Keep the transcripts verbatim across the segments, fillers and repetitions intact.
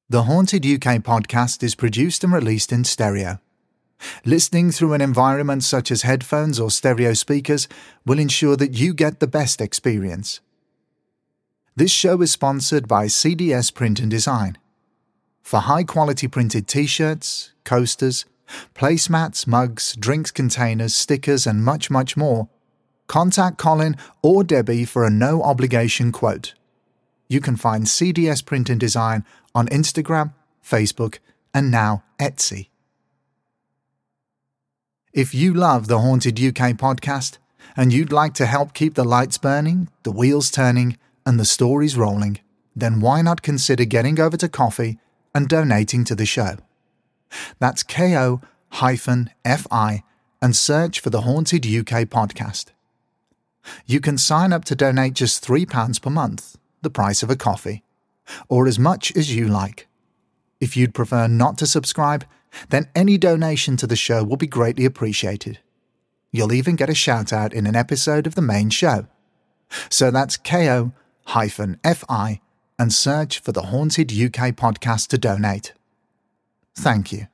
The Haunted U K podcast is produced and released in stereo. Listening through an environment such as headphones or stereo speakers will ensure that you get the best experience. This show is sponsored by C D S Print and Design. For high-quality printed t-shirts, coasters, placemats, mugs, drinks containers, stickers and much, much more, contact Colin or Debbie for a no-obligation quote. You can find C D S Print and Design on Instagram, Facebook, and now Etsy. If you love the Haunted U K podcast and you'd like to help keep the lights burning, the wheels turning, and the stories rolling, then why not consider getting over to Ko-fi and donating to the show? That's ko-fi and search for the Haunted U K podcast. You can sign up to donate just three pounds per month, the price of a coffee, or as much as you like. If you'd prefer not to subscribe, then any donation to the show will be greatly appreciated. You'll even get a shout-out in an episode of the main show. So that's ko-fi and search for the Haunted U K podcast to donate. Thank you.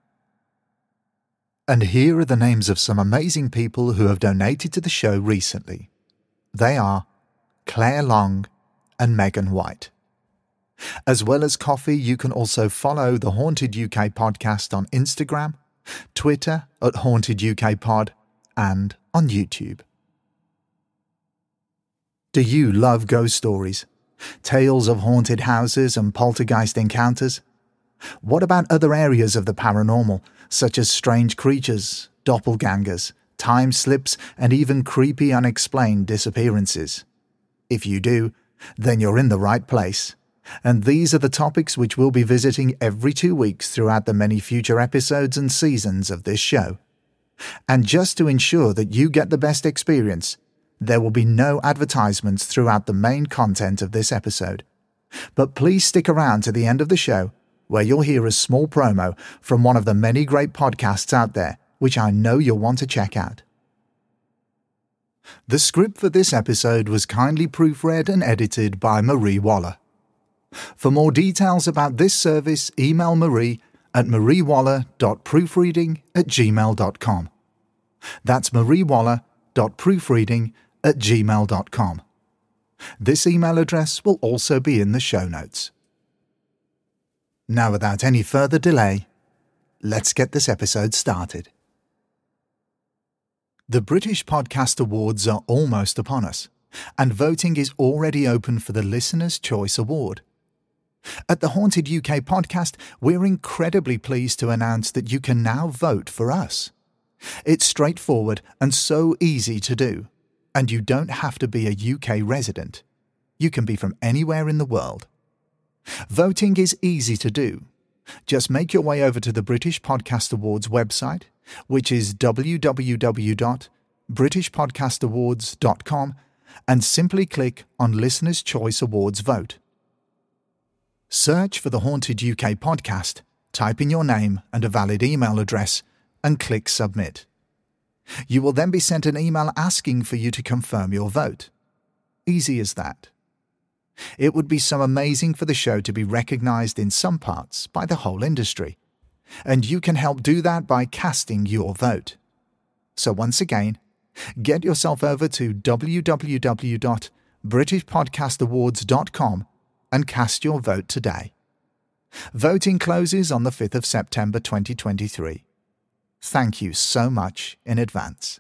And here are the names of some amazing people who have donated to the show recently. They are Claire Long and Megan White. As well as Ko-fi, you can also follow the Haunted U K podcast on Instagram, Twitter at Haunted U K Pod, and on YouTube. Do you love ghost stories? Tales of haunted houses and poltergeist encounters? What about other areas of the paranormal, such as strange creatures, doppelgangers, time slips, and even creepy unexplained disappearances? If you do, then you're in the right place. And these are the topics which we'll be visiting every two weeks throughout the many future episodes and seasons of this show. And just to ensure that you get the best experience, there will be no advertisements throughout the main content of this episode. But please stick around to the end of the show, where you'll hear a small promo from one of the many great podcasts out there, which I know you'll want to check out. The script for this episode was kindly proofread and edited by Marie Waller. For more details about this service, email Marie at mariewaller.proofreading at gmail dot com. That's mariewaller.proofreading at gmail dot com. This email address will also be in the show notes. Now, without any further delay, let's get this episode started. The British Podcast Awards are almost upon us, and voting is already open for the Listener's Choice Award. At the Haunted U K podcast, we're incredibly pleased to announce that you can now vote for us. It's straightforward and so easy to do, and you don't have to be a U K resident. You can be from anywhere in the world. Voting is easy to do. Just make your way over to the British Podcast Awards website, which is w w w dot british podcast awards dot com, and simply click on Listener's Choice Awards Vote. Search for the Haunted U K podcast, type in your name and a valid email address, and click Submit. You will then be sent an email asking for you to confirm your vote. Easy as that. It would be so amazing for the show to be recognised in some parts by the whole industry, and you can help do that by casting your vote. So once again, get yourself over to w w w dot british podcast awards dot com and cast your vote today. Voting closes on the fifth of September twenty twenty-three. Thank you so much in advance.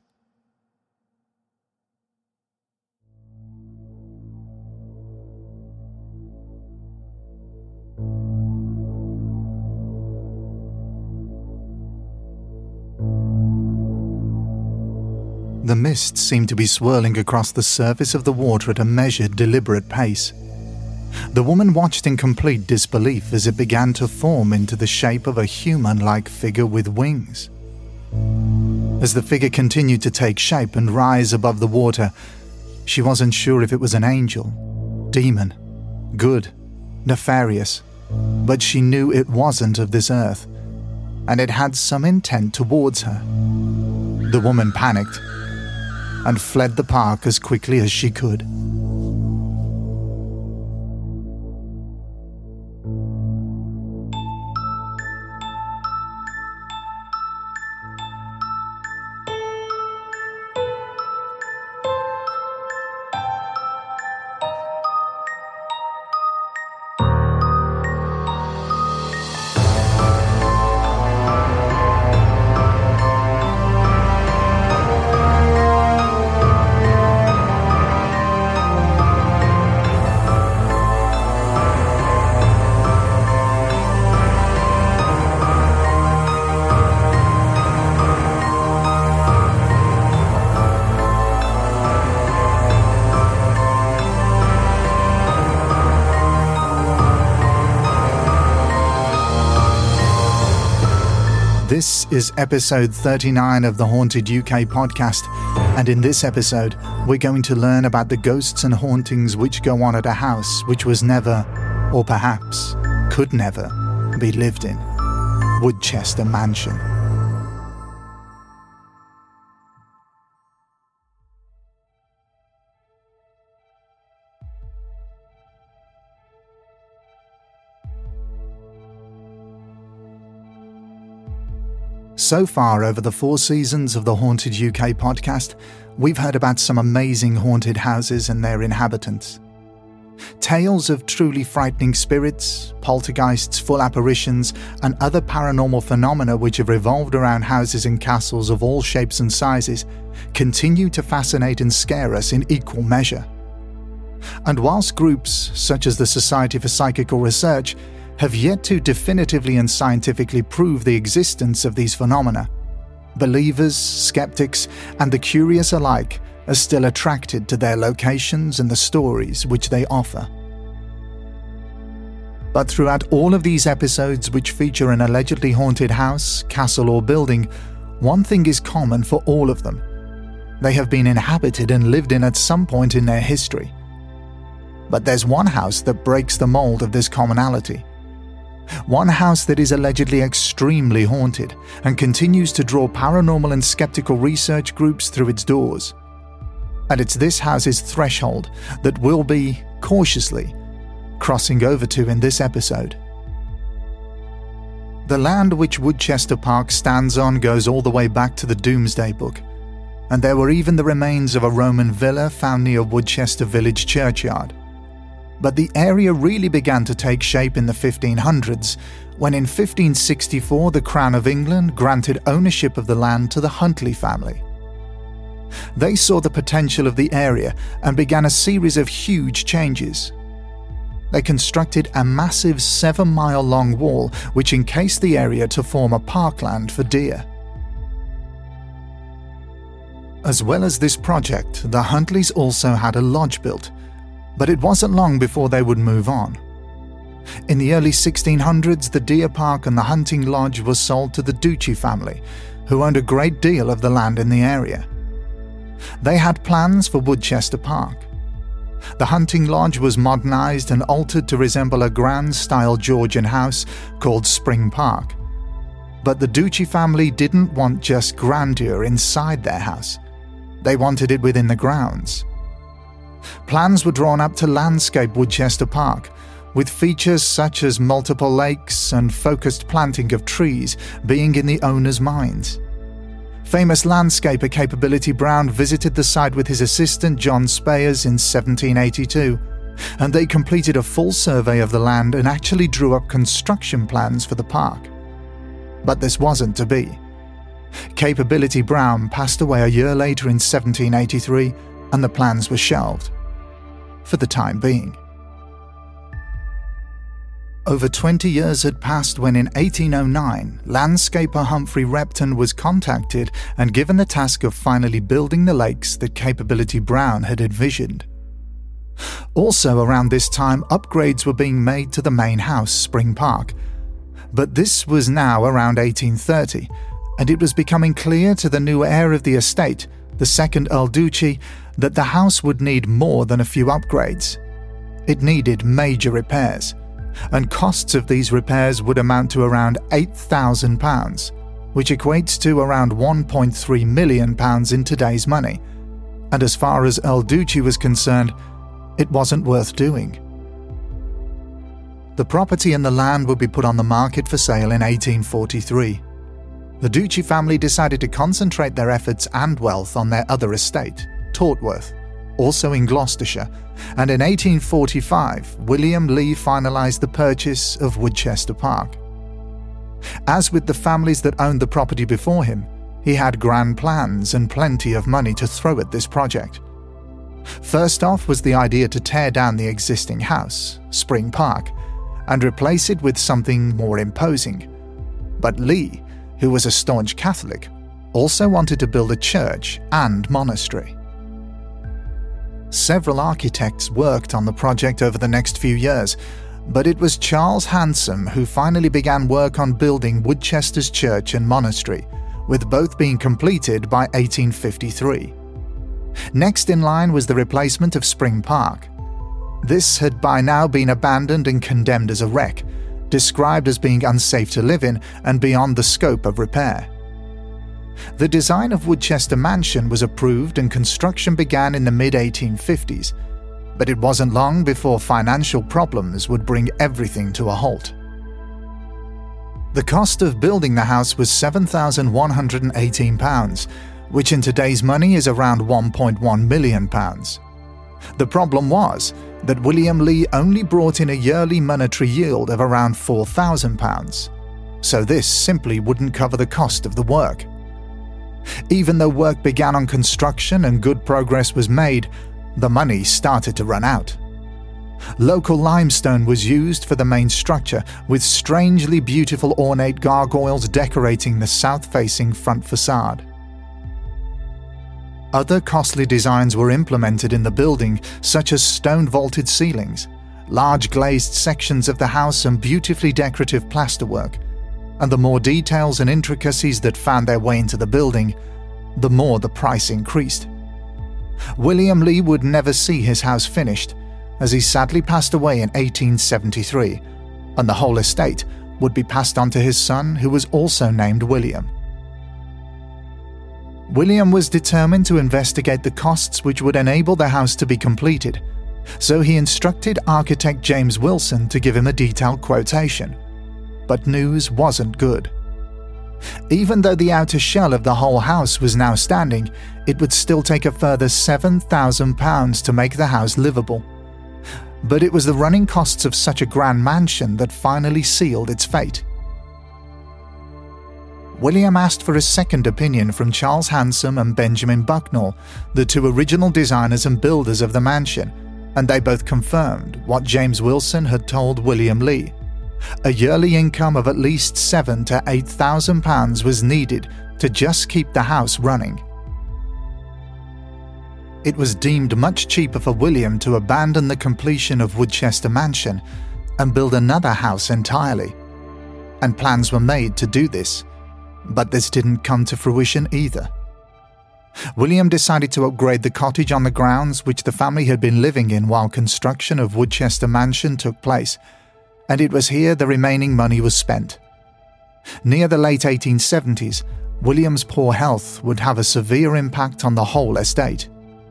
The mist seemed to be swirling across the surface of the water at a measured, deliberate pace. The woman watched in complete disbelief as it began to form into the shape of a human-like figure with wings. As the figure continued to take shape and rise above the water, she wasn't sure if it was an angel, demon, good, nefarious, but she knew it wasn't of this earth, and it had some intent towards her. The woman panicked and fled the park as quickly as she could. This is episode thirty-nine of the Haunted U K podcast, and in this episode, we're going to learn about the ghosts and hauntings which go on at a house which was never, or perhaps could never, be lived in. Woodchester Mansion. So far over the four seasons of the Haunted U K podcast, we've heard about some amazing haunted houses and their inhabitants. Tales of truly frightening spirits, poltergeists, full apparitions, and other paranormal phenomena which have revolved around houses and castles of all shapes and sizes continue to fascinate and scare us in equal measure. And whilst groups such as the Society for Psychical Research have yet to definitively and scientifically prove the existence of these phenomena, believers, skeptics, and the curious alike are still attracted to their locations and the stories which they offer. But throughout all of these episodes which feature an allegedly haunted house, castle, or building, one thing is common for all of them. They have been inhabited and lived in at some point in their history. But there's one house that breaks the mold of this commonality. One house that is allegedly extremely haunted and continues to draw paranormal and skeptical research groups through its doors. And it's this house's threshold that we'll be, cautiously, crossing over to in this episode. The land which Woodchester Park stands on goes all the way back to the Domesday Book, and there were even the remains of a Roman villa found near Woodchester Village churchyard. But the area really began to take shape in the fifteen hundreds, when in fifteen sixty-four the Crown of England granted ownership of the land to the Huntley family. They saw the potential of the area and began a series of huge changes. They constructed a massive seven-mile-long wall which encased the area to form a parkland for deer. As well as this project, the Huntleys also had a lodge built, but it wasn't long before they would move on. In the early sixteen hundreds, the deer park and the hunting lodge were sold to the Duchy family, who owned a great deal of the land in the area. They had plans for Woodchester Park. The hunting lodge was modernised and altered to resemble a grand-style Georgian house called Spring Park. But the Duchy family didn't want just grandeur inside their house. They wanted it within the grounds. Plans were drawn up to landscape Woodchester Park, with features such as multiple lakes and focused planting of trees being in the owner's minds. Famous landscaper Capability Brown visited the site with his assistant John Spayers in seventeen eighty-two, and they completed a full survey of the land and actually drew up construction plans for the park. But this wasn't to be. Capability Brown passed away a year later in seventeen eighty-three, and the plans were shelved, for the time being. Over twenty years had passed when in eighteen oh nine, landscaper Humphrey Repton was contacted and given the task of finally building the lakes that Capability Brown had envisioned. Also around this time, upgrades were being made to the main house, Spring Park, but this was now around eighteen thirty, and it was becoming clear to the new heir of the estate, the second Earl Duchy, that the house would need more than a few upgrades. It needed major repairs, and costs of these repairs would amount to around eight thousand pounds, which equates to around one point three million pounds in today's money, and as far as Earl Duchy was concerned, it wasn't worth doing. The property and the land would be put on the market for sale in eighteen forty-three. The Duchy family decided to concentrate their efforts and wealth on their other estate, Tortworth, also in Gloucestershire, and in eighteen forty-five, William Lee finalised the purchase of Woodchester Park. As with the families that owned the property before him, he had grand plans and plenty of money to throw at this project. First off was the idea to tear down the existing house, Spring Park, and replace it with something more imposing. But Lee, who was a staunch Catholic, also wanted to build a church and monastery. Several architects worked on the project over the next few years, But it was Charles Handsome who finally began work on building Woodchester's church and monastery, with both being completed by eighteen fifty-three. Next in line was the replacement of Spring Park. This had by now been abandoned and condemned as a wreck, described as being unsafe to live in and beyond the scope of repair. The design of Woodchester Mansion was approved and construction began in the mid eighteen fifties, but it wasn't long before financial problems would bring everything to a halt. The cost of building the house was seven thousand one hundred eighteen pounds, which in today's money is around one point one million pounds. The problem was that William Lee only brought in a yearly monetary yield of around four thousand pounds, so this simply wouldn't cover the cost of the work. Even though work began on construction and good progress was made, the money started to run out. Local limestone was used for the main structure, with strangely beautiful ornate gargoyles decorating the south-facing front facade. Other costly designs were implemented in the building, such as stone-vaulted ceilings, large glazed sections of the house and beautifully decorative plasterwork. And the more details and intricacies that found their way into the building, the more the price increased. William Lee would never see his house finished, as he sadly passed away in eighteen seventy-three, and the whole estate would be passed on to his son, who was also named William. William was determined to investigate the costs which would enable the house to be completed, so he instructed architect James Wilson to give him a detailed quotation. But news wasn't good. Even though the outer shell of the whole house was now standing, it would still take a further seven thousand pounds to make the house livable. But it was the running costs of such a grand mansion that finally sealed its fate. William asked for a second opinion from Charles Handsome and Benjamin Bucknall, the two original designers and builders of the mansion, and they both confirmed what James Wilson had told William Lee. A yearly income of at least seven to eight thousand pounds was needed to just keep the house running. It was deemed much cheaper for William to abandon the completion of Woodchester Mansion and build another house entirely, and plans were made to do this. But this didn't come to fruition either. William decided to upgrade the cottage on the grounds which the family had been living in while construction of Woodchester Mansion took place, and it was here the remaining money was spent. Near the late eighteen seventies, William's poor health would have a severe impact on the whole estate.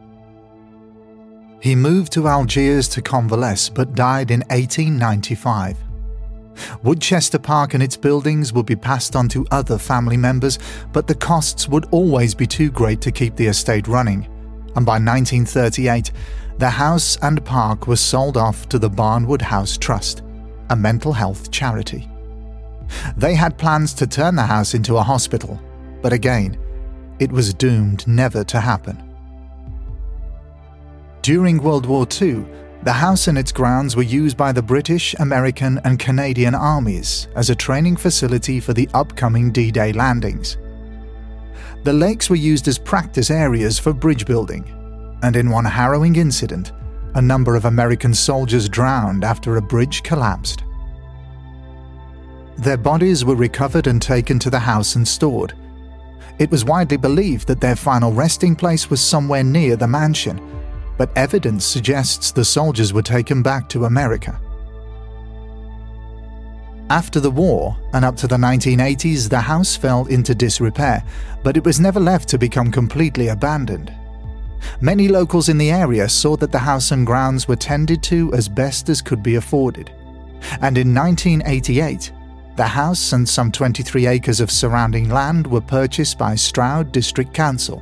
He moved to Algiers to convalesce but died in eighteen ninety-five. Woodchester Park and its buildings would be passed on to other family members, but the costs would always be too great to keep the estate running, and by nineteen thirty-eight, the house and park were sold off to the Barnwood House Trust, a mental health charity. They had plans to turn the house into a hospital, but again, it was doomed never to happen. During World War Two, the house and its grounds were used by the British, American, and Canadian armies as a training facility for the upcoming D-Day landings. The lakes were used as practice areas for bridge building, and in one harrowing incident, a number of American soldiers drowned after a bridge collapsed. Their bodies were recovered and taken to the house and stored. It was widely believed that their final resting place was somewhere near the mansion, but evidence suggests the soldiers were taken back to America. After the war, and up to the nineteen eighties, the house fell into disrepair, but it was never left to become completely abandoned. Many locals in the area saw that the house and grounds were tended to as best as could be afforded, and in nineteen eighty-eight, the house and some twenty-three acres of surrounding land were purchased by Stroud District Council.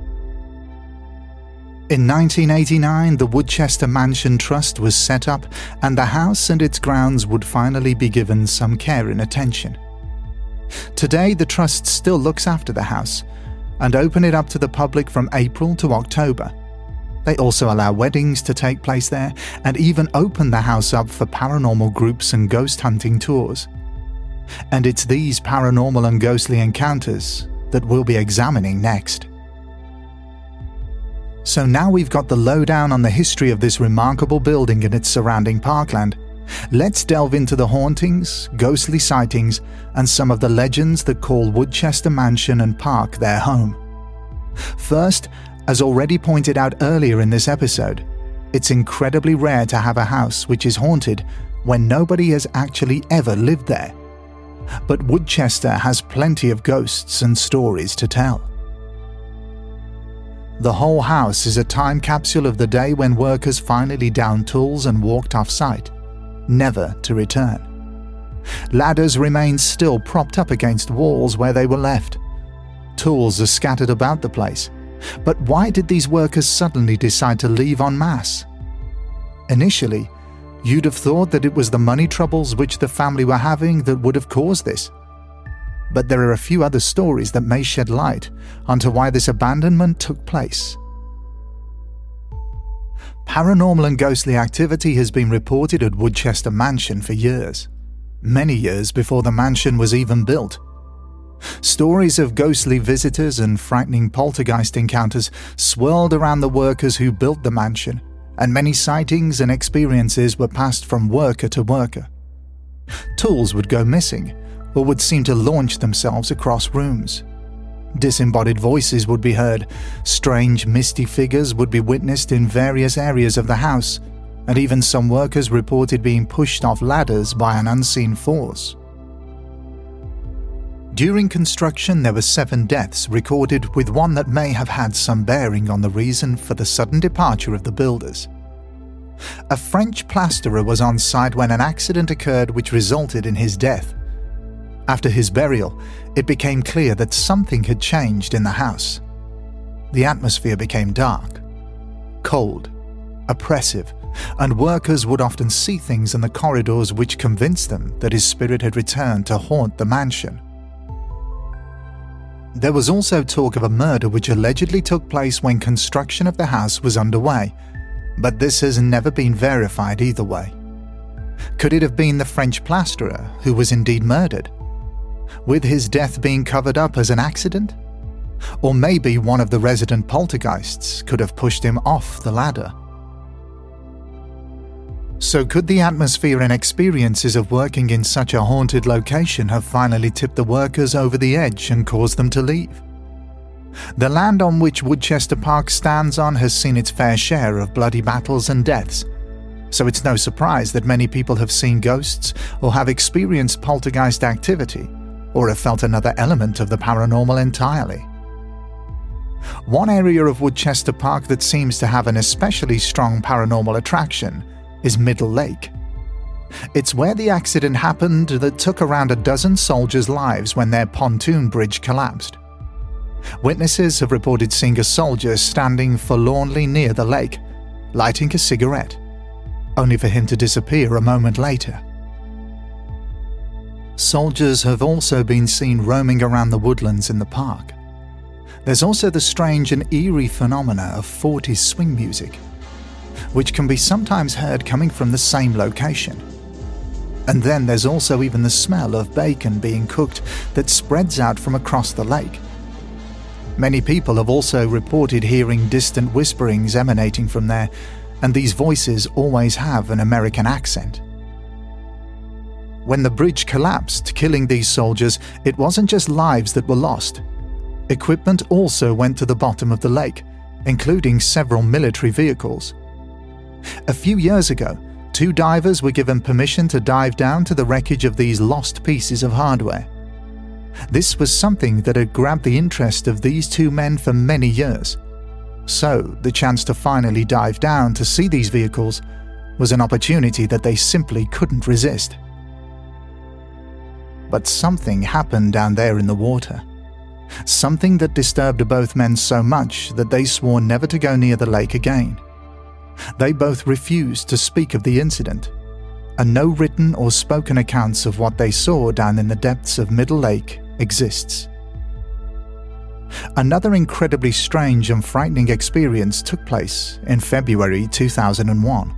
In nineteen eighty-nine, the Woodchester Mansion Trust was set up, and the house and its grounds would finally be given some care and attention. Today, the Trust still looks after the house and open it up to the public from April to October. They also allow weddings to take place there and even open the house up for paranormal groups and ghost hunting tours. And it's these paranormal and ghostly encounters that we'll be examining next. So now we've got the lowdown on the history of this remarkable building and its surrounding parkland, Let's delve into the hauntings, ghostly sightings, and some of the legends that call Woodchester Mansion and Park their home. First, as already pointed out earlier in this episode, it's incredibly rare to have a house which is haunted when nobody has actually ever lived there. But Woodchester has plenty of ghosts and stories to tell. The whole house is a time capsule of the day when workers finally downed tools and walked off-site, never to return. Ladders remain still propped up against walls where they were left. Tools are scattered about the place. But why did these workers suddenly decide to leave en masse? Initially, you'd have thought that it was the money troubles which the family were having that would have caused this. But there are a few other stories that may shed light onto why this abandonment took place. Paranormal and ghostly activity has been reported at Woodchester Mansion for years, many years before the mansion was even built. Stories of ghostly visitors and frightening poltergeist encounters swirled around the workers who built the mansion, and many sightings and experiences were passed from worker to worker. Tools would go missing, or would seem to launch themselves across rooms. Disembodied voices would be heard, strange misty figures would be witnessed in various areas of the house, and even some workers reported being pushed off ladders by an unseen force. During construction, there were seven deaths recorded, with one that may have had some bearing on the reason for the sudden departure of the builders. A French plasterer was on site when an accident occurred which resulted in his death. After his burial, it became clear that something had changed in the house. The atmosphere became dark, cold, oppressive, and workers would often see things in the corridors which convinced them that his spirit had returned to haunt the mansion. There was also talk of a murder which allegedly took place when construction of the house was underway, but this has never been verified either way. Could it have been the French plasterer who was indeed murdered, with his death being covered up as an accident? Or maybe one of the resident poltergeists could have pushed him off the ladder. So could the atmosphere and experiences of working in such a haunted location have finally tipped the workers over the edge and caused them to leave? The land on which Woodchester Park stands on has seen its fair share of bloody battles and deaths, so it's no surprise that many people have seen ghosts or have experienced poltergeist activity, or have felt another element of the paranormal entirely. One area of Woodchester Park that seems to have an especially strong paranormal attraction is Middle Lake. It's where the accident happened that took around a dozen soldiers' lives when their pontoon bridge collapsed. Witnesses have reported seeing a soldier standing forlornly near the lake, lighting a cigarette, only for him to disappear a moment later. Soldiers have also been seen roaming around the woodlands in the park. There's also the strange and eerie phenomena of forties swing music, which can be sometimes heard coming from the same location. And then there's also even the smell of bacon being cooked that spreads out from across the lake. Many people have also reported hearing distant whisperings emanating from there, and these voices always have an American accent. When the bridge collapsed, killing these soldiers, it wasn't just lives that were lost. Equipment also went to the bottom of the lake, including several military vehicles. A few years ago, two divers were given permission to dive down to the wreckage of these lost pieces of hardware. This was something that had grabbed the interest of these two men for many years. So, the chance to finally dive down to see these vehicles was an opportunity that they simply couldn't resist. But something happened down there in the water. Something that disturbed both men so much that they swore never to go near the lake again. They both refused to speak of the incident, and no written or spoken accounts of what they saw down in the depths of Middle Lake exists. Another incredibly strange and frightening experience took place in February two thousand one.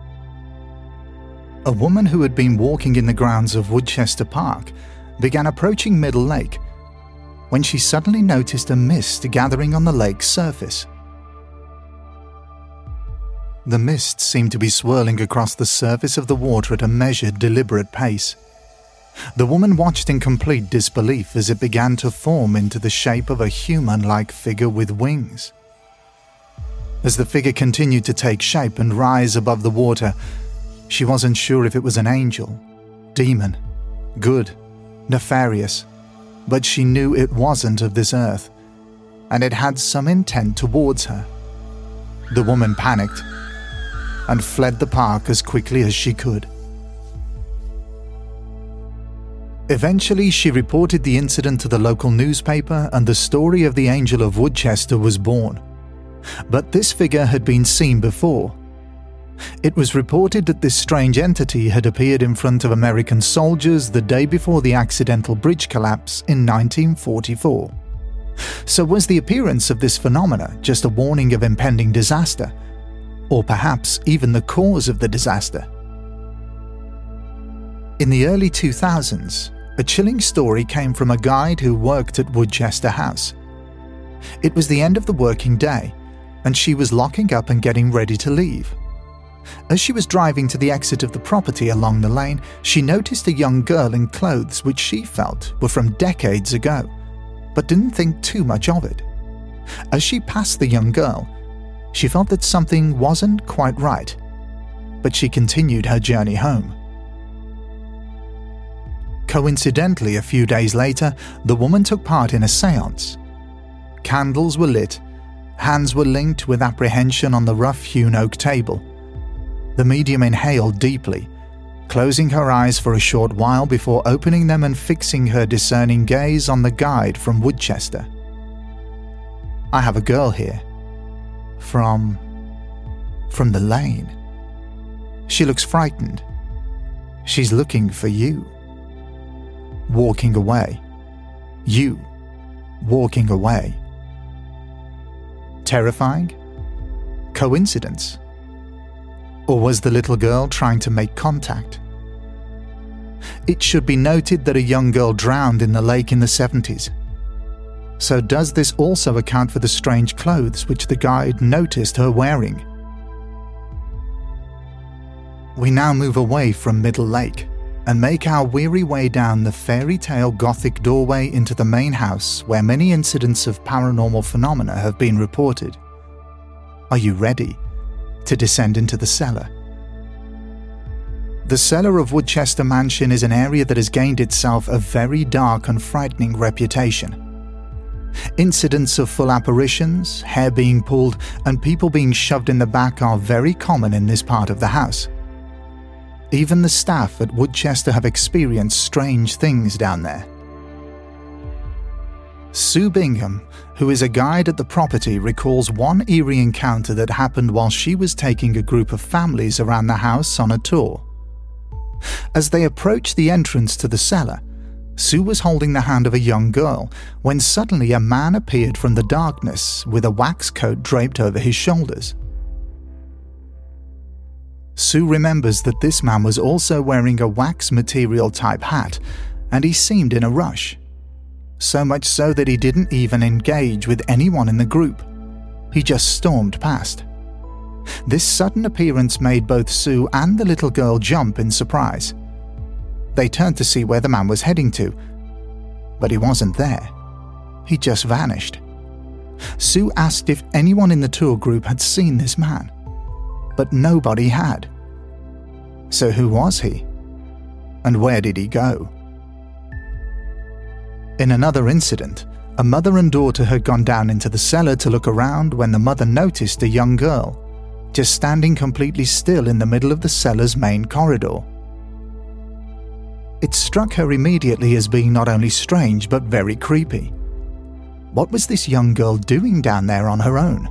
A woman who had been walking in the grounds of Woodchester Park began approaching Middle Lake when she suddenly noticed a mist gathering on the lake's surface. The mist seemed to be swirling across the surface of the water at a measured, deliberate pace. The woman watched in complete disbelief as it began to form into the shape of a human-like figure with wings. As the figure continued to take shape and rise above the water, she wasn't sure if it was an angel, demon, good, nefarious, but she knew it wasn't of this earth, and it had some intent towards her. The woman panicked and fled the park as quickly as she could. Eventually, she reported the incident to the local newspaper, and the story of the Angel of Woodchester was born. But this figure had been seen before. It was reported that this strange entity had appeared in front of American soldiers the day before the accidental bridge collapse in nineteen forty-four. So was the appearance of this phenomena just a warning of impending disaster, or perhaps even the cause of the disaster? In the early two thousands, a chilling story came from a guide who worked at Woodchester House. It was the end of the working day, and she was locking up and getting ready to leave. As she was driving to the exit of the property along the lane, she noticed a young girl in clothes which she felt were from decades ago, but didn't think too much of it. As she passed the young girl, she felt that something wasn't quite right, but she continued her journey home. Coincidentally, a few days later, the woman took part in a séance. Candles were lit, hands were linked with apprehension on the rough-hewn oak table. The medium inhaled deeply, closing her eyes for a short while before opening them and fixing her discerning gaze on the guide from Woodchester. "I have a girl here. From... from the lane. She looks frightened. She's looking for you. Walking away. You. Walking away." Terrifying? Coincidence? Or was the little girl trying to make contact? It should be noted that a young girl drowned in the lake in the seventies. So does this also account for the strange clothes which the guide noticed her wearing? We now move away from Middle Lake and make our weary way down the fairy tale Gothic doorway into the main house where many incidents of paranormal phenomena have been reported. Are you ready to descend into the cellar? The cellar of Woodchester Mansion is an area that has gained itself a very dark and frightening reputation. Incidents of full apparitions, hair being pulled, and people being shoved in the back are very common in this part of the house. Even the staff at Woodchester have experienced strange things down there. Sue Bingham, who is a guide at the property, recalls one eerie encounter that happened while she was taking a group of families around the house on a tour. As they approached the entrance to the cellar, Sue was holding the hand of a young girl when suddenly a man appeared from the darkness with a wax coat draped over his shoulders. Sue remembers that this man was also wearing a wax material type hat, and he seemed in a rush. So much so that he didn't even engage with anyone in the group. He just stormed past. This sudden appearance made both Sue and the little girl jump in surprise. They turned to see where the man was heading to, but he wasn't there. He just vanished. Sue asked if anyone in the tour group had seen this man, but nobody had. So who was he? And where did he go? In another incident, a mother and daughter had gone down into the cellar to look around when the mother noticed a young girl just standing completely still in the middle of the cellar's main corridor. It struck her immediately as being not only strange but very creepy. What was this young girl doing down there on her own?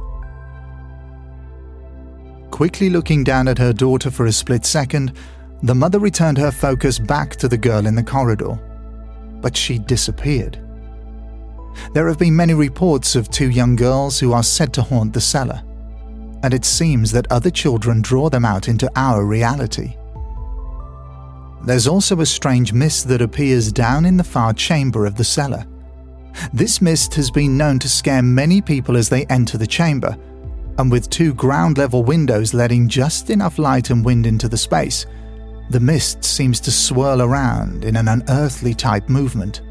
Quickly looking down at her daughter for a split second, the mother returned her focus back to the girl in the corridor, but she disappeared. There have been many reports of two young girls who are said to haunt the cellar, and it seems that other children draw them out into our reality. There's also a strange mist that appears down in the far chamber of the cellar. This mist has been known to scare many people as they enter the chamber, and with two ground-level windows letting just enough light and wind into the space, the mist seems to swirl around in an unearthly-type movement.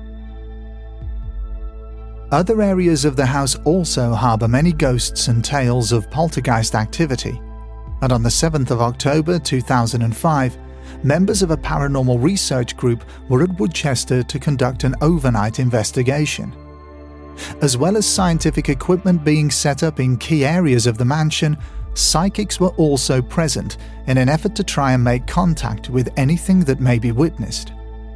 Other areas of the house also harbour many ghosts and tales of poltergeist activity, and on the seventh of October two thousand five, members of a paranormal research group were at Woodchester to conduct an overnight investigation. As well as scientific equipment being set up in key areas of the mansion, psychics were also present in an effort to try and make contact with anything that may be witnessed.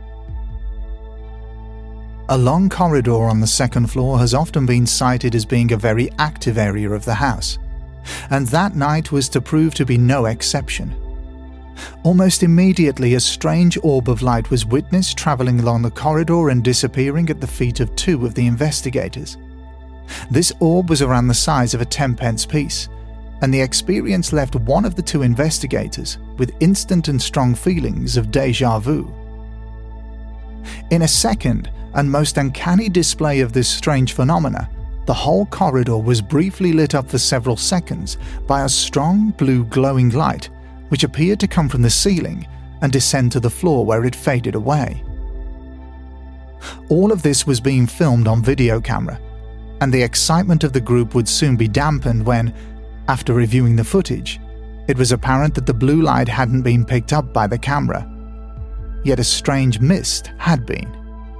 A long corridor on the second floor has often been cited as being a very active area of the house, and that night was to prove to be no exception. Almost immediately, a strange orb of light was witnessed travelling along the corridor and disappearing at the feet of two of the investigators. This orb was around the size of a ten-pence piece, and the experience left one of the two investigators with instant and strong feelings of déjà vu. In a second and most uncanny display of this strange phenomena, the whole corridor was briefly lit up for several seconds by a strong blue glowing light which appeared to come from the ceiling and descend to the floor where it faded away. All of this was being filmed on video camera, and the excitement of the group would soon be dampened when, after reviewing the footage, it was apparent that the blue light hadn't been picked up by the camera, yet a strange mist had been.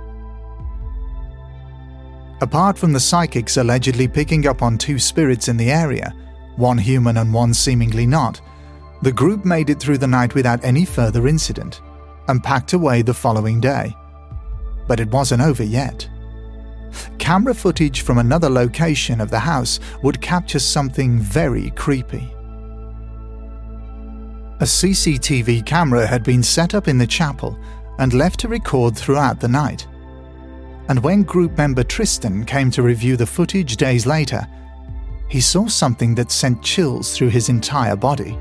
Apart from the psychics allegedly picking up on two spirits in the area, one human and one seemingly not, the group made it through the night without any further incident and packed away the following day. But it wasn't over yet. Camera footage from another location of the house would capture something very creepy. A C C T V camera had been set up in the chapel and left to record throughout the night. And when group member Tristan came to review the footage days later, he saw something that sent chills through his entire body.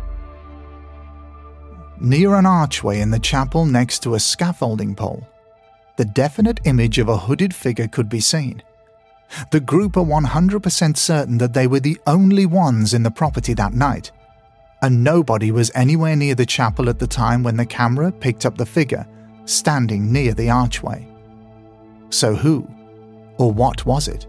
Near an archway in the chapel next to a scaffolding pole, the definite image of a hooded figure could be seen. The group are one hundred percent certain that they were the only ones in the property that night, and nobody was anywhere near the chapel at the time when the camera picked up the figure standing near the archway. So who, or what was it?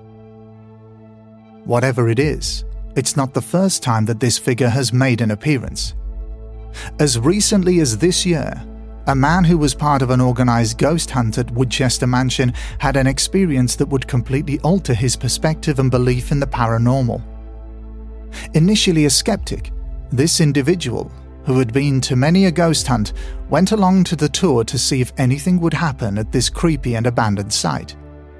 Whatever it is, it's not the first time that this figure has made an appearance. As recently as this year, a man who was part of an organised ghost hunt at Woodchester Mansion had an experience that would completely alter his perspective and belief in the paranormal. Initially a skeptic, this individual, who had been to many a ghost hunt, went along to the tour to see if anything would happen at this creepy and abandoned site.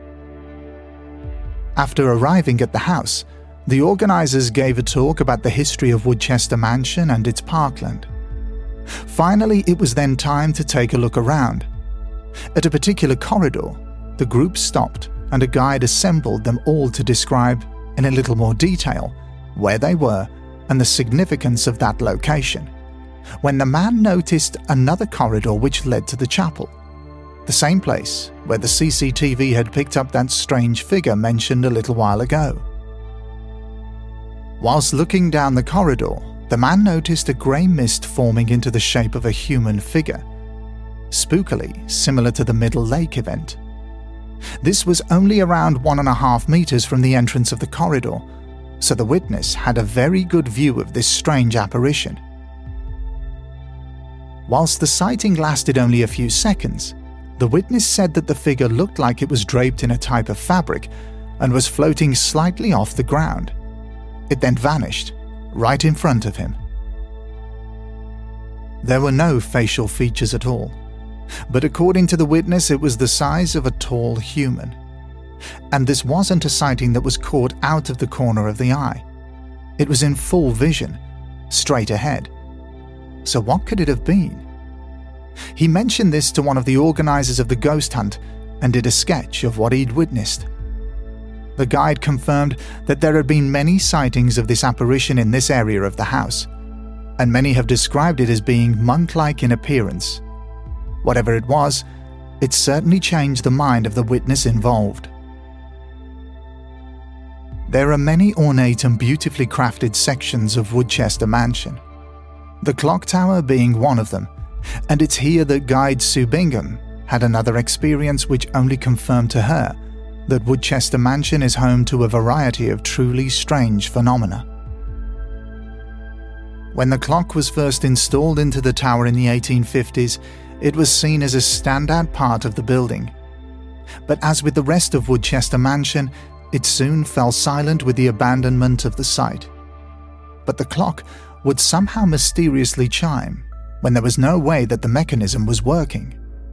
After arriving at the house, the organisers gave a talk about the history of Woodchester Mansion and its parkland. Finally, it was then time to take a look around. At a particular corridor, the group stopped and a guide assembled them all to describe, in a little more detail, where they were and the significance of that location, when the man noticed another corridor which led to the chapel, the same place where the C C T V had picked up that strange figure mentioned a little while ago. Whilst looking down the corridor, the man noticed a grey mist forming into the shape of a human figure, spookily similar to the Middle Lake event. This was only around one and a half meters from the entrance of the corridor, so the witness had a very good view of this strange apparition. Whilst the sighting lasted only a few seconds, the witness said that the figure looked like it was draped in a type of fabric and was floating slightly off the ground. It then vanished, right in front of him. There were no facial features at all, but according to the witness it was the size of a tall human. And this wasn't a sighting that was caught out of the corner of the eye. It was in full vision, straight ahead. So what could it have been? He mentioned this to one of the organisers of the ghost hunt and did a sketch of what he'd witnessed. The guide confirmed that there had been many sightings of this apparition in this area of the house, and many have described it as being monk-like in appearance. Whatever it was, it certainly changed the mind of the witness involved. There are many ornate and beautifully crafted sections of Woodchester Mansion, the clock tower being one of them, and it's here that guide Sue Bingham had another experience which only confirmed to her that Woodchester Mansion is home to a variety of truly strange phenomena. When the clock was first installed into the tower in the eighteen fifties, it was seen as a standout part of the building. But as with the rest of Woodchester Mansion, it soon fell silent with the abandonment of the site. But the clock would somehow mysteriously chime when there was no way that the mechanism was working.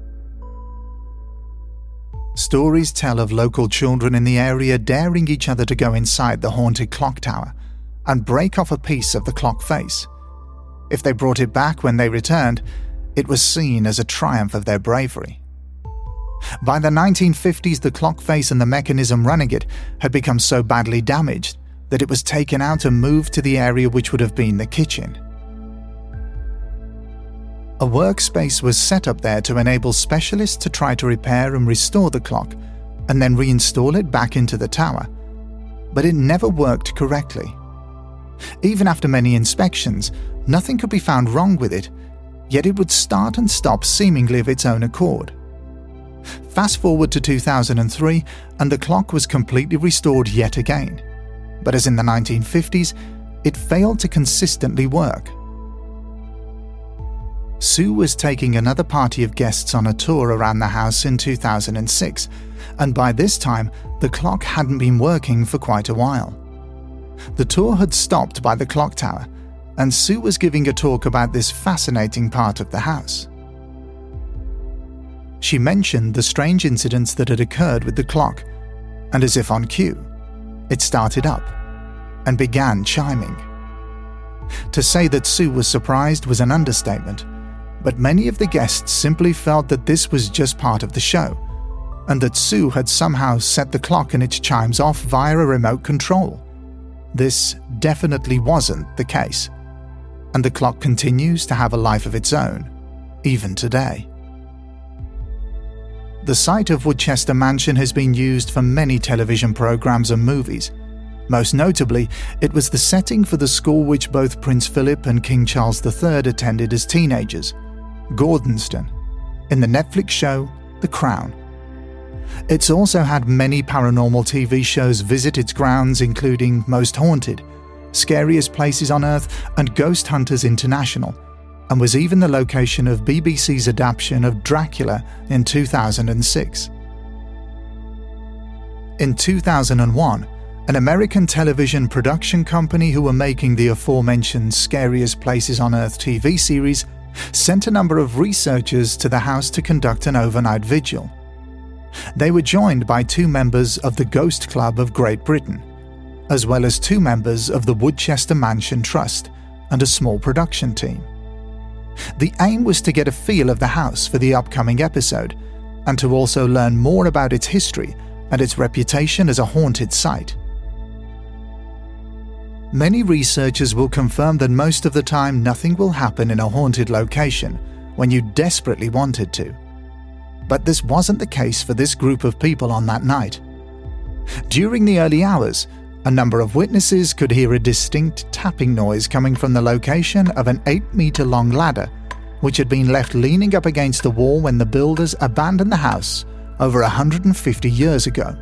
Stories tell of local children in the area daring each other to go inside the haunted clock tower and break off a piece of the clock face. If they brought it back when they returned, it was seen as a triumph of their bravery. By the nineteen fifties, the clock face and the mechanism running it had become so badly damaged that it was taken out and moved to the area which would have been the kitchen. A workspace was set up there to enable specialists to try to repair and restore the clock and then reinstall it back into the tower, but it never worked correctly. Even after many inspections, nothing could be found wrong with it, yet it would start and stop seemingly of its own accord. Fast forward to two thousand three, and the clock was completely restored yet again, but as in the nineteen fifties, it failed to consistently work. Sue was taking another party of guests on a tour around the house in two thousand six, and by this time, the clock hadn't been working for quite a while. The tour had stopped by the clock tower, and Sue was giving a talk about this fascinating part of the house. She mentioned the strange incidents that had occurred with the clock, and as if on cue, it started up and began chiming. To say that Sue was surprised was an understatement, but many of the guests simply felt that this was just part of the show, and that Sue had somehow set the clock and its chimes off via a remote control. This definitely wasn't the case, and the clock continues to have a life of its own, even today. The site of Woodchester Mansion has been used for many television programs and movies. Most notably, it was the setting for the school which both Prince Philip and King Charles the Third attended as teenagers, Gordonston, in the Netflix show The Crown. It's also had many paranormal T V shows visit its grounds, including Most Haunted, Scariest Places on Earth, and Ghost Hunters International, and was even the location of B B C's adaptation of Dracula in two thousand six. In two thousand one, an American television production company who were making the aforementioned Scariest Places on Earth T V series sent a number of researchers to the house to conduct an overnight vigil. They were joined by two members of the Ghost Club of Great Britain, as well as two members of the Woodchester Mansion Trust and a small production team. The aim was to get a feel of the house for the upcoming episode, and to also learn more about its history and its reputation as a haunted site. Many researchers will confirm that most of the time nothing will happen in a haunted location when you desperately want it to. But this wasn't the case for this group of people on that night. During the early hours, a number of witnesses could hear a distinct tapping noise coming from the location of an eight-meter-long ladder, which had been left leaning up against the wall when the builders abandoned the house over one hundred fifty years ago.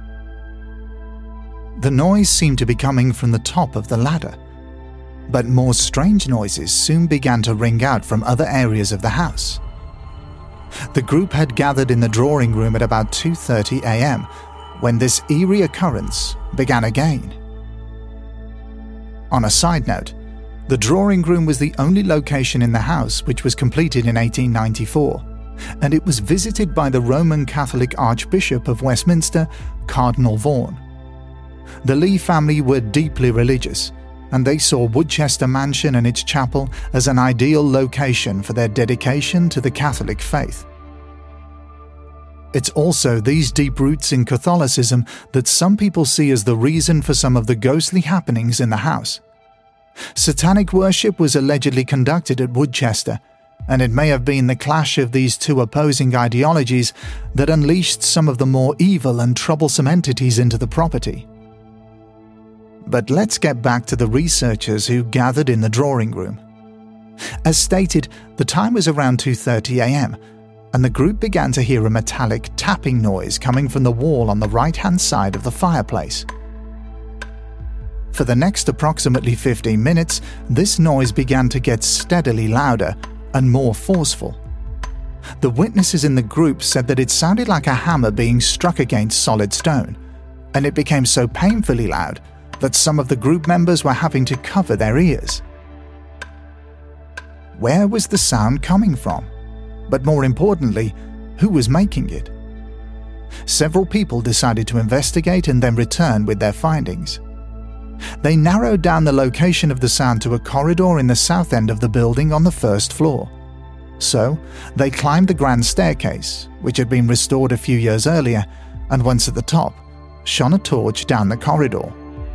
The noise seemed to be coming from the top of the ladder, but more strange noises soon began to ring out from other areas of the house. The group had gathered in the drawing room at about two thirty a m when this eerie occurrence began again. On a side note, the drawing room was the only location in the house which was completed in eighteen ninety-four, and it was visited by the Roman Catholic Archbishop of Westminster, Cardinal Vaughan. The Lee family were deeply religious, and they saw Woodchester Mansion and its chapel as an ideal location for their dedication to the Catholic faith. It's also these deep roots in Catholicism that some people see as the reason for some of the ghostly happenings in the house. Satanic worship was allegedly conducted at Woodchester, and it may have been the clash of these two opposing ideologies that unleashed some of the more evil and troublesome entities into the property. But let's get back to the researchers who gathered in the drawing room. As stated, the time was around two thirty a m, and the group began to hear a metallic tapping noise coming from the wall on the right-hand side of the fireplace. For the next approximately fifteen minutes, this noise began to get steadily louder and more forceful. The witnesses in the group said that it sounded like a hammer being struck against solid stone, and it became so painfully loud that some of the group members were having to cover their ears. Where was the sound coming from? But more importantly, who was making it? Several people decided to investigate and then return with their findings. They narrowed down the location of the sound to a corridor in the south end of the building on the first floor. So, they climbed the grand staircase, which had been restored a few years earlier, and once at the top, shone a torch down the corridor.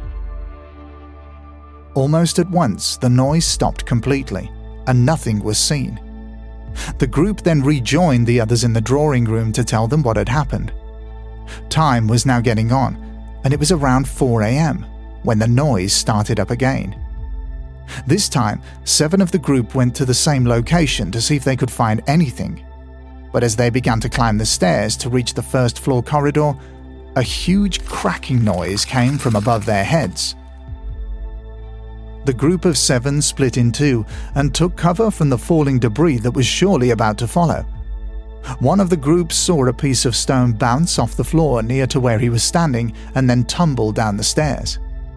Almost at once, the noise stopped completely, and nothing was seen. The group then rejoined the others in the drawing room to tell them what had happened. Time was now getting on, and it was around four a m when the noise started up again. This time, seven of the group went to the same location to see if they could find anything. But as they began to climb the stairs to reach the first floor corridor, a huge cracking noise came from above their heads. The group of seven split in two and took cover from the falling debris that was surely about to follow. One of the group saw a piece of stone bounce off the floor near to where he was standing and then tumble down the stairs.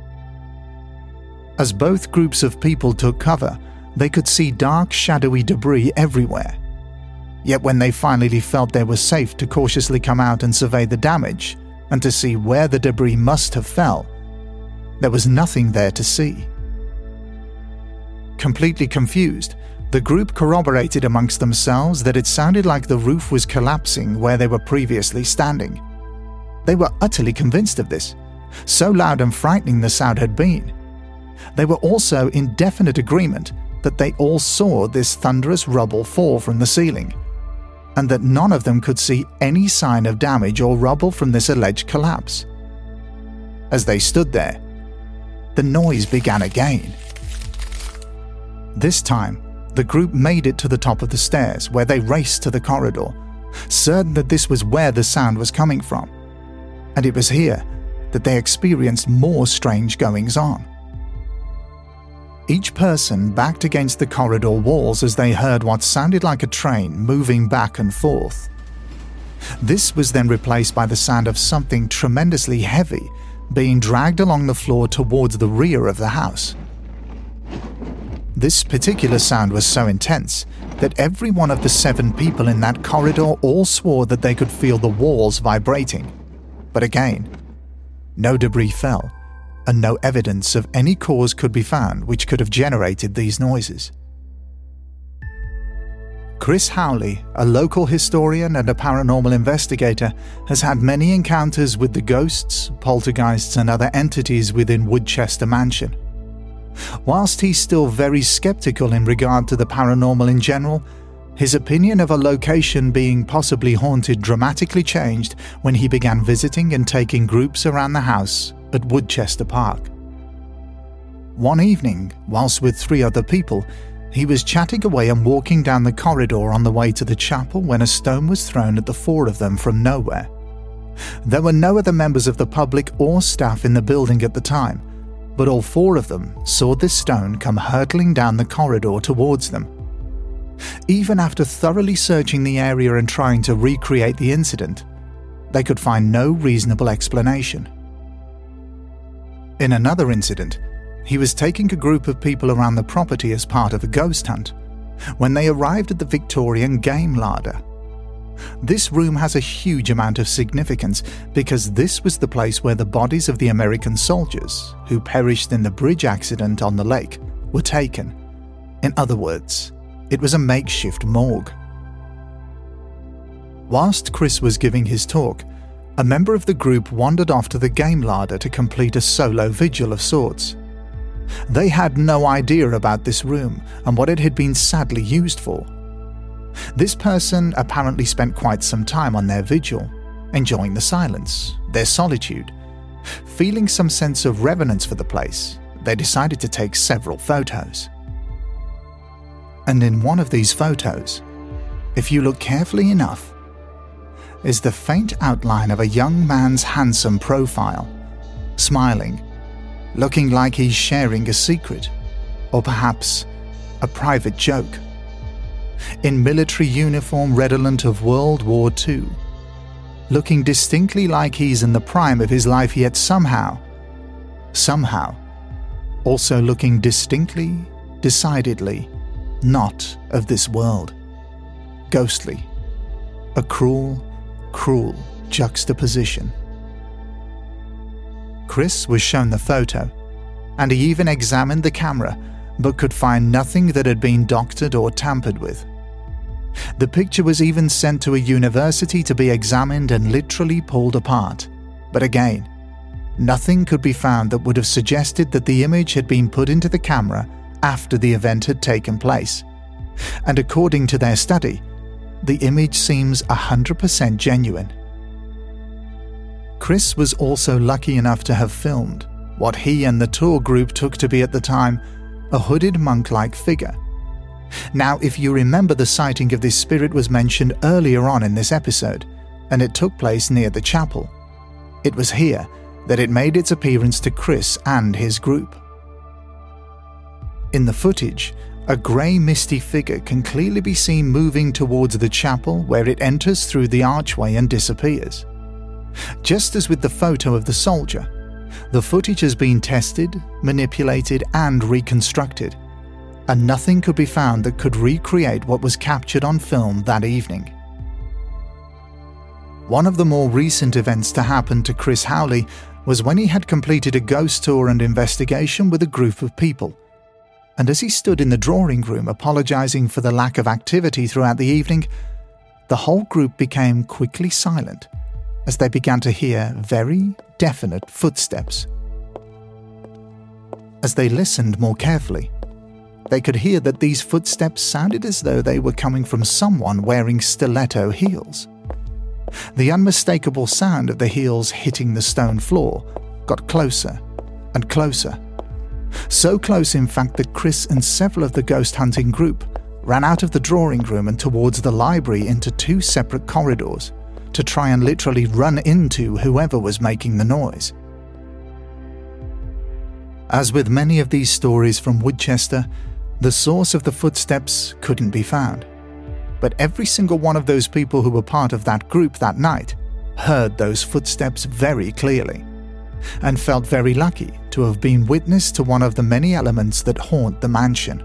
As both groups of people took cover, they could see dark, shadowy debris everywhere. Yet when they finally felt they were safe to cautiously come out and survey the damage and to see where the debris must have fell, there was nothing there to see. Completely confused, the group corroborated amongst themselves that it sounded like the roof was collapsing where they were previously standing. They were utterly convinced of this, so loud and frightening the sound had been. They were also in definite agreement that they all saw this thunderous rubble fall from the ceiling, and that none of them could see any sign of damage or rubble from this alleged collapse. As they stood there, the noise began again. This time, the group made it to the top of the stairs, where they raced to the corridor, certain that this was where the sound was coming from. And it was here that they experienced more strange goings-on. Each person backed against the corridor walls as they heard what sounded like a train moving back and forth. This was then replaced by the sound of something tremendously heavy being dragged along the floor towards the rear of the house. This particular sound was so intense that every one of the seven people in that corridor all swore that they could feel the walls vibrating. But again, no debris fell, and no evidence of any cause could be found which could have generated these noises. Chris Howley, a local historian and a paranormal investigator, has had many encounters with the ghosts, poltergeists and other entities within Woodchester Mansion. Whilst he's still very skeptical in regard to the paranormal in general, his opinion of a location being possibly haunted dramatically changed when he began visiting and taking groups around the house at Woodchester Park. One evening, whilst with three other people, he was chatting away and walking down the corridor on the way to the chapel when a stone was thrown at the four of them from nowhere. There were no other members of the public or staff in the building at the time, but all four of them saw this stone come hurtling down the corridor towards them. Even after thoroughly searching the area and trying to recreate the incident, they could find no reasonable explanation. In another incident, he was taking a group of people around the property as part of a ghost hunt when they arrived at the Victorian Game Larder. This room has a huge amount of significance because this was the place where the bodies of the American soldiers who perished in the bridge accident on the lake were taken. In other words, it was a makeshift morgue. Whilst Chris was giving his talk, a member of the group wandered off to the game larder to complete a solo vigil of sorts. They had no idea about this room and what it had been sadly used for. This person apparently spent quite some time on their vigil, enjoying the silence, their solitude, Feeling some sense of reverence for the place, they decided to take several photos. And in one of these photos, if you look carefully enough, is the faint outline of a young man's handsome profile, smiling, looking like he's sharing a secret, or perhaps a private joke. In military uniform redolent of World War Two, looking distinctly like he's in the prime of his life, yet somehow, somehow, also looking distinctly, decidedly, not of this world. Ghostly. A cruel, cruel juxtaposition. Chris was shown the photo, and he even examined the camera, but could find nothing that had been doctored or tampered with. The picture was even sent to a university to be examined and literally pulled apart, but again, nothing could be found that would have suggested that the image had been put into the camera after the event had taken place. And according to their study, the image seems one hundred percent genuine. Chris was also lucky enough to have filmed what he and the tour group took to be at the time a hooded monk-like figure. Now, if you remember, the sighting of this spirit was mentioned earlier on in this episode, and it took place near the chapel. It was here that it made its appearance to Chris and his group. In the footage, a grey misty figure can clearly be seen moving towards the chapel, where it enters through the archway and disappears. Just as with the photo of the soldier, the footage has been tested, manipulated and reconstructed, and nothing could be found that could recreate what was captured on film that evening. One of the more recent events to happen to Chris Howley was when he had completed a ghost tour and investigation with a group of people, and as he stood in the drawing room apologising for the lack of activity throughout the evening, the whole group became quickly silent as they began to hear very definite footsteps. As they listened more carefully, they could hear that these footsteps sounded as though they were coming from someone wearing stiletto heels. The unmistakable sound of the heels hitting the stone floor got closer and closer. So close, in fact, that Chris and several of the ghost hunting group ran out of the drawing room and towards the library into two separate corridors to try and literally run into whoever was making the noise. As with many of these stories from Woodchester, the source of the footsteps couldn't be found. But every single one of those people who were part of that group that night heard those footsteps very clearly, and felt very lucky to have been witness to one of the many elements that haunt the mansion.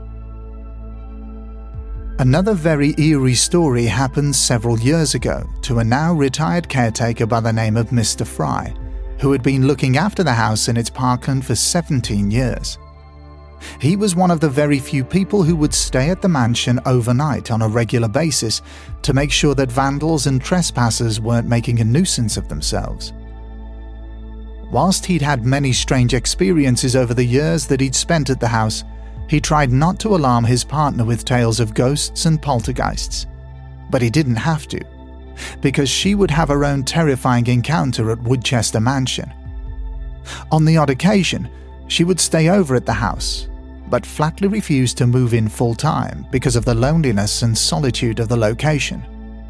Another very eerie story happened several years ago to a now retired caretaker by the name of Mister Fry, who had been looking after the house in its parkland for seventeen years. He was one of the very few people who would stay at the mansion overnight on a regular basis to make sure that vandals and trespassers weren't making a nuisance of themselves. Whilst he'd had many strange experiences over the years that he'd spent at the house, he tried not to alarm his partner with tales of ghosts and poltergeists. But he didn't have to, because she would have her own terrifying encounter at Woodchester Mansion. On the odd occasion, she would stay over at the house, but flatly refused to move in full-time because of the loneliness and solitude of the location.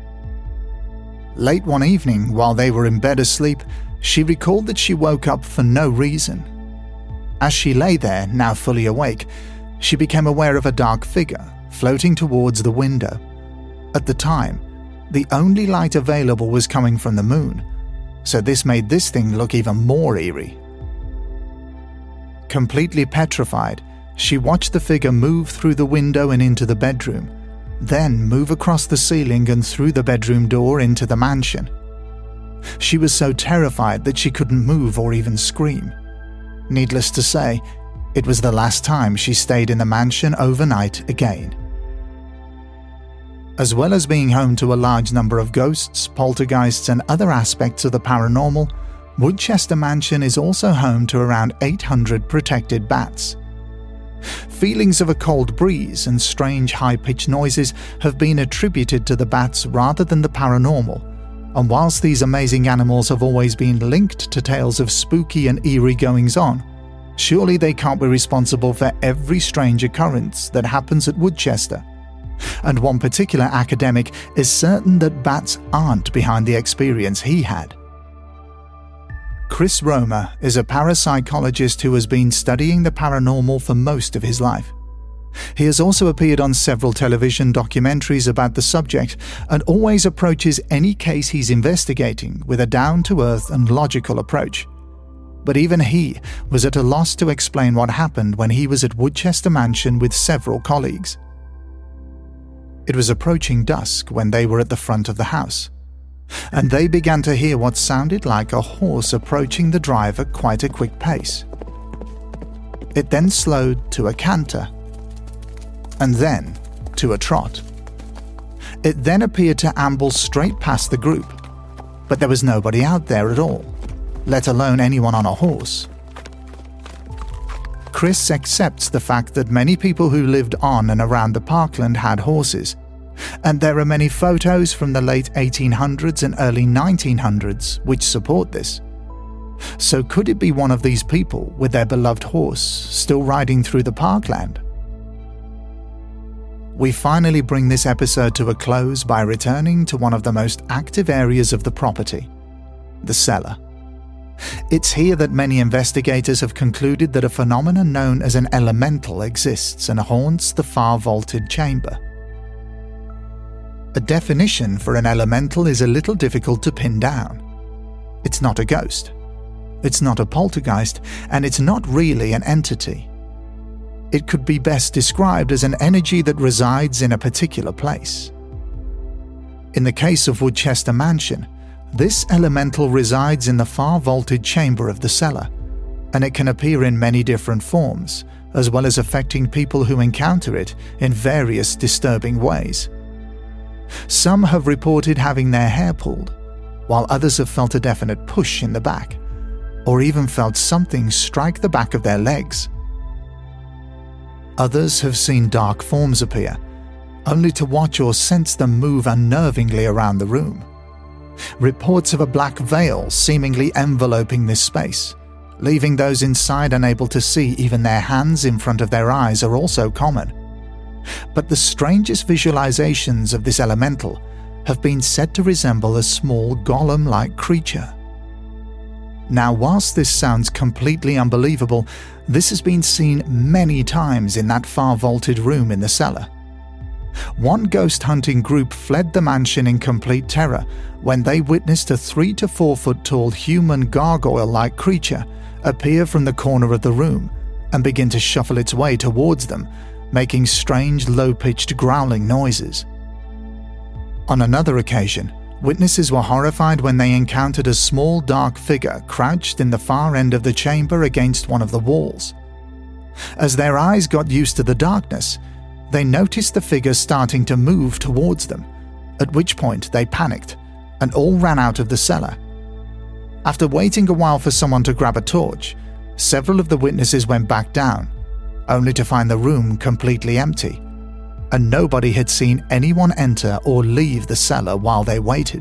Late one evening, while they were in bed asleep, she recalled that she woke up for no reason. As she lay there, now fully awake, she became aware of a dark figure floating towards the window. At the time, the only light available was coming from the moon, so this made this thing look even more eerie. Completely petrified, she watched the figure move through the window and into the bedroom, then move across the ceiling and through the bedroom door into the mansion. She was so terrified that she couldn't move or even scream. Needless to say, it was the last time she stayed in the mansion overnight again. As well as being home to a large number of ghosts, poltergeists and other aspects of the paranormal, Woodchester Mansion is also home to around eight hundred protected bats. Feelings of a cold breeze and strange high-pitched noises have been attributed to the bats rather than the paranormal, And whilst these amazing animals have always been linked to tales of spooky and eerie goings-on, surely they can't be responsible for every strange occurrence that happens at Woodchester. And one particular academic is certain that bats aren't behind the experience he had. Chris Romer is a parapsychologist who has been studying the paranormal for most of his life. He has also appeared on several television documentaries about the subject and always approaches any case he's investigating with a down-to-earth and logical approach. But even he was at a loss to explain what happened when he was at Woodchester Mansion with several colleagues. It was approaching dusk when they were at the front of the house, and they began to hear what sounded like a horse approaching the drive at quite a quick pace. It then slowed to a canter, and then to a trot. It then appeared to amble straight past the group, but there was nobody out there at all, let alone anyone on a horse. Chris accepts the fact that many people who lived on and around the parkland had horses, and there are many photos from the late eighteen hundreds and early nineteen hundreds which support this. So could it be one of these people with their beloved horse still riding through the parkland? We finally bring this episode to a close by returning to one of the most active areas of the property, the cellar. It's here that many investigators have concluded that a phenomenon known as an elemental exists and haunts the far-vaulted chamber. A definition for an elemental is a little difficult to pin down. It's not a ghost, it's not a poltergeist, and it's not really an entity. It could be best described as an energy that resides in a particular place. In the case of Woodchester Mansion, this elemental resides in the far-vaulted chamber of the cellar, and it can appear in many different forms, as well as affecting people who encounter it in various disturbing ways. Some have reported having their hair pulled, while others have felt a definite push in the back, or even felt something strike the back of their legs. Others have seen dark forms appear, only to watch or sense them move unnervingly around the room. Reports of a black veil seemingly enveloping this space, leaving those inside unable to see even their hands in front of their eyes, are also common. But the strangest visualizations of this elemental have been said to resemble a small golem-like creature. Now, whilst this sounds completely unbelievable, this has been seen many times in that far-vaulted room in the cellar. One ghost hunting group fled the mansion in complete terror when they witnessed a three to four foot tall human gargoyle-like creature appear from the corner of the room and begin to shuffle its way towards them, making strange low-pitched growling noises. On another occasion, witnesses were horrified when they encountered a small dark figure crouched in the far end of the chamber against one of the walls. As their eyes got used to the darkness, they noticed the figure starting to move towards them, at which point they panicked and all ran out of the cellar. After waiting a while for someone to grab a torch, several of the witnesses went back down, only to find the room completely empty, and nobody had seen anyone enter or leave the cellar while they waited.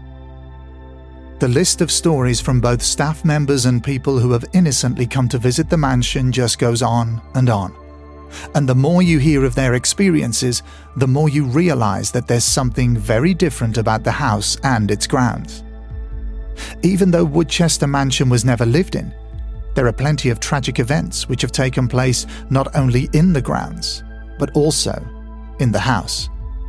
The list of stories from both staff members and people who have innocently come to visit the mansion just goes on and on. And the more you hear of their experiences, the more you realize that there's something very different about the house and its grounds. Even though Woodchester Mansion was never lived in, there are plenty of tragic events which have taken place not only in the grounds, but also in the house.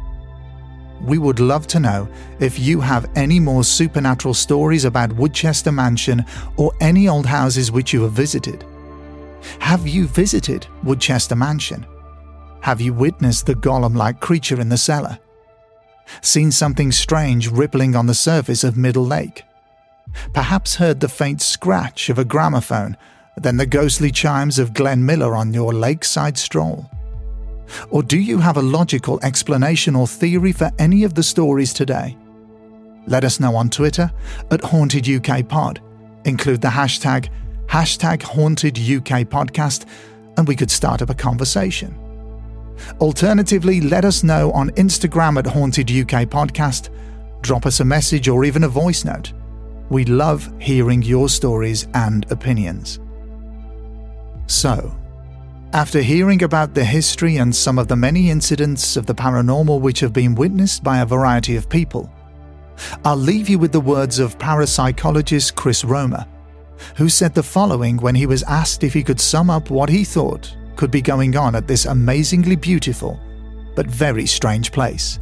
We would love to know if you have any more supernatural stories about Woodchester Mansion or any old houses which you have visited. Have you visited Woodchester Mansion? Have you witnessed the golem-like creature in the cellar? Seen something strange rippling on the surface of Middle Lake? Perhaps heard the faint scratch of a gramophone, then the ghostly chimes of Glenn Miller on your lakeside stroll? Or do you have a logical explanation or theory for any of the stories today? Let us know on Twitter at Haunted U K Pod. Include the hashtag, hashtag Haunted U K Podcast, and we could start up a conversation. Alternatively, let us know on Instagram at Haunted U K Podcast, drop us a message or even a voice note. We love hearing your stories and opinions. So, after hearing about the history and some of the many incidents of the paranormal which have been witnessed by a variety of people, I'll leave you with the words of parapsychologist Chris Romer, who said the following when he was asked if he could sum up what he thought could be going on at this amazingly beautiful but very strange place.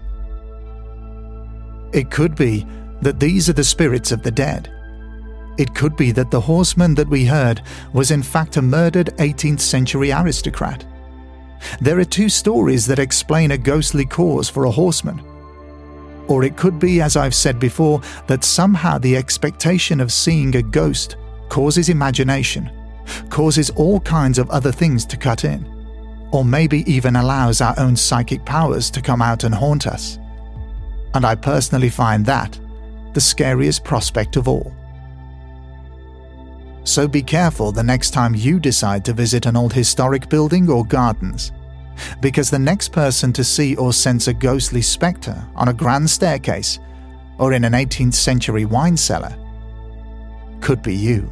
It could be that these are the spirits of the dead. It could be that the horseman that we heard was in fact a murdered eighteenth century aristocrat. There are two stories that explain a ghostly cause for a horseman. Or it could be, as I've said before, that somehow the expectation of seeing a ghost causes imagination, causes all kinds of other things to cut in, or maybe even allows our own psychic powers to come out and haunt us. And I personally find that the scariest prospect of all. So be careful the next time you decide to visit an old historic building or gardens, because the next person to see or sense a ghostly spectre on a grand staircase or in an eighteenth century wine cellar could be you.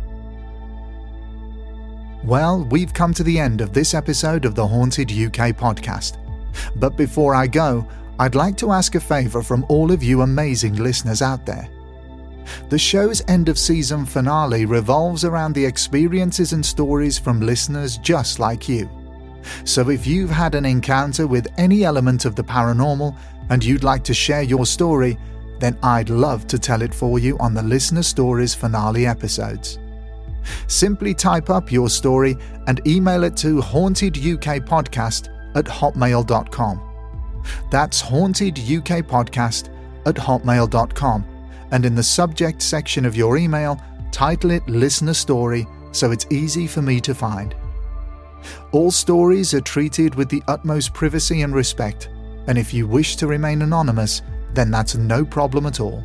Well, we've come to the end of this episode of the Haunted U K podcast. But before I go, I'd like to ask a favour from all of you amazing listeners out there. The show's end-of-season finale revolves around the experiences and stories from listeners just like you. So if you've had an encounter with any element of the paranormal and you'd like to share your story, then I'd love to tell it for you on the Listener Stories finale episodes. Simply type up your story and email it to hauntedukpodcast at hotmail dot com. That's hauntedukpodcast at hotmail dot com, and in the subject section of your email, title it Listener Story so it's easy for me to find. All stories are treated with the utmost privacy and respect, and if you wish to remain anonymous, then that's no problem at all.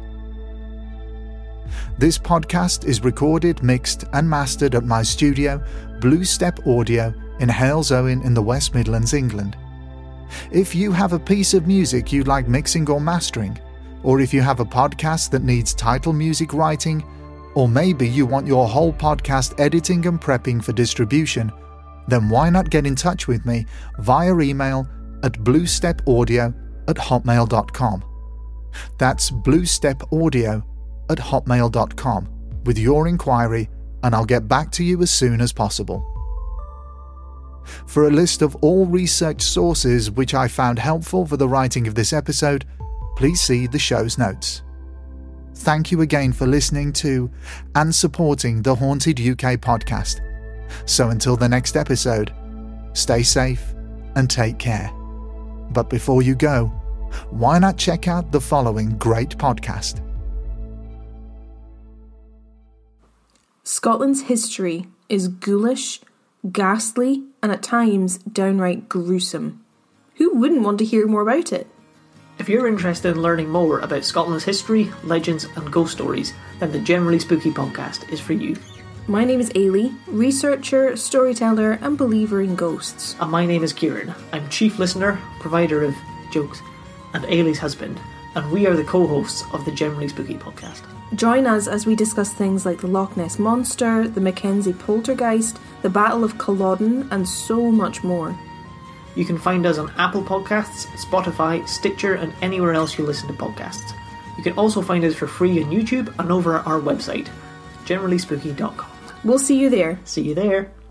This podcast is recorded, mixed and mastered at my studio, Blue Step Audio, in Halesowen in the West Midlands, England. If you have a piece of music you'd like mixing or mastering, or if you have a podcast that needs title music writing, or maybe you want your whole podcast editing and prepping for distribution, then why not get in touch with me via email at bluestepaudio at hotmail dot com. That's bluestepaudio at hotmail dot com with your inquiry, and I'll get back to you as soon as possible. For a list of all research sources which I found helpful for the writing of this episode, please see the show's notes. Thank you again for listening to and supporting the Haunted U K podcast. So until the next episode, stay safe and take care. But before you go, why not check out the following great podcast? Scotland's history is ghoulish, ghastly, and at times downright gruesome. Who wouldn't want to hear more about it? If you're interested in learning more about Scotland's history, legends and ghost stories, then the Generally Spooky podcast is for you. My name is Ailey, researcher, storyteller and believer in ghosts. And my name is Kieran. I'm chief listener, provider of jokes, and Ailey's husband, and we are the co-hosts of the Generally Spooky podcast. Join us as we discuss things like the Loch Ness Monster, the Mackenzie Poltergeist, the Battle of Culloden, and so much more. You can find us on Apple Podcasts, Spotify, Stitcher, and anywhere else you listen to podcasts. You can also find us for free on YouTube and over at our website, generally spooky dot com. We'll see you there. See you there.